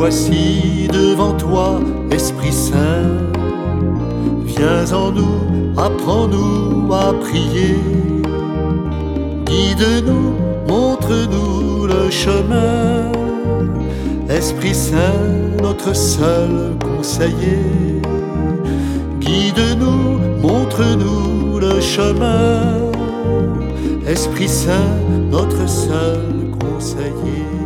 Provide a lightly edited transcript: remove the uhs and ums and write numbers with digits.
voici devant toi, Esprit Saint. Viens en nous, apprends-nous à prier. Guide-nous, montre-nous le chemin. Esprit Saint, notre seul conseiller. Guide-nous, montre-nous le chemin. Esprit Saint, notre seul conseiller.